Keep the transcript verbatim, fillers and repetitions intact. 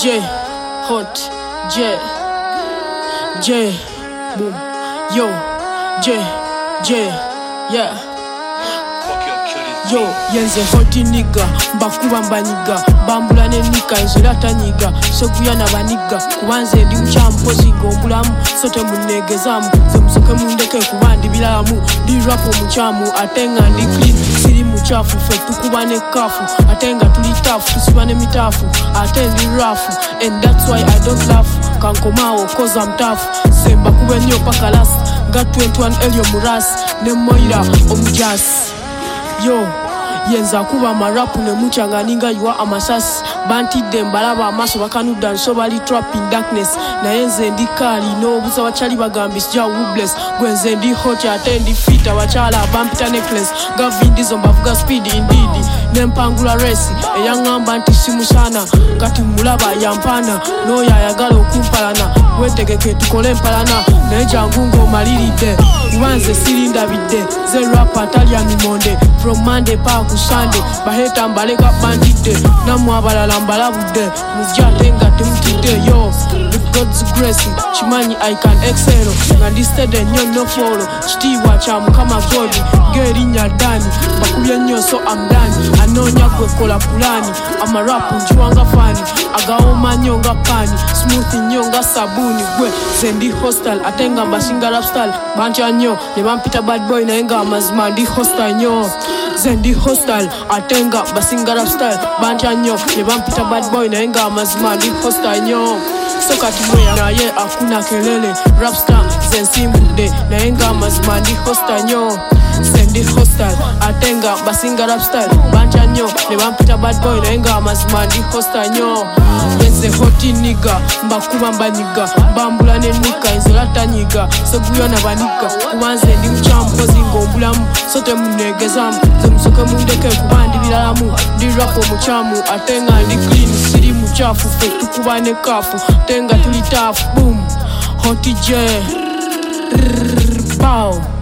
J, hot, J, J, boom, yo, J, J, yeah. Yo, yenze hoti nigga, mbakuba mbanyiga, bambula ne nika nzira tanyiga, seguya na baniga, kubanze ndi mchampo zigo mbulamu, sote munegezamu, ze musoke mundeke kubandi bilamu, ndi rapo mchamu, atenga ndi clean, siri mchafu, fe tukubane kafu, atenga tulitafu, tusibane mitafu, atendi rafu, and that's why I don't laugh, kankomao, cause I'm tough, semba kube nyo paka last, got twenty-one elio muras, ne moira omjas. Yo, yenza kuba marapu ne muchanganinga yuwa amasasi banti dembalaba amaso bakanuda nso bali trap in darkness na yenze ndi kali no buza bachali bagambi sija woobless gwenze ndi hot atendi fita bachala bampita necklace gavindi zomba vuga speed indeed nempangula race eyangamba nti simusana kati mulaba yampana no yayagala okumpalana wetegeke tukole mpalana neja ngungo maliride ubanze sirinda bidde ze rap atali amimonde from Monday pa ku Sunday baheta mbaleka bandite namwe abalala mbalabude mujjatenga temutide yo with God's grace chimanyi I can excel ngandistede nyo no follow chitiwa cha mukama God gerinya dani bakubye nyo so amdani anonya gwe kola pulani amarap njiwanga fani agaoma nyonga pani smooth nyonga sabuni gwe zendi hostel atenga mbasinga rap style bancha nyo ne bampita bad boy na enga amazima ndi hostel nyo zendi hostel atenga basinga rap style bancha nyo ne bampita bad boy na enga amazima ndi hostel nyo soka timwe na ye akuna kelele rap star zensimbude na enga amazima ndi hostel nyo zendi hostel atenga basinga rap style bancha nyo ne bampita bad boy na enga amazima ndi hostel nyo yenze hoti nigga mbakuba mbanyiga bambula ne nika nzira tanyiga seguya na baniga kubanze ndi mchampo zingo mbulamu sote munegezamu ze musoke mundeke kubandi bilalamu ndi rapo muchamu atenga ndi clean siri muchafu fe tukubane kafu tenga tulitafu boom hoti J bow.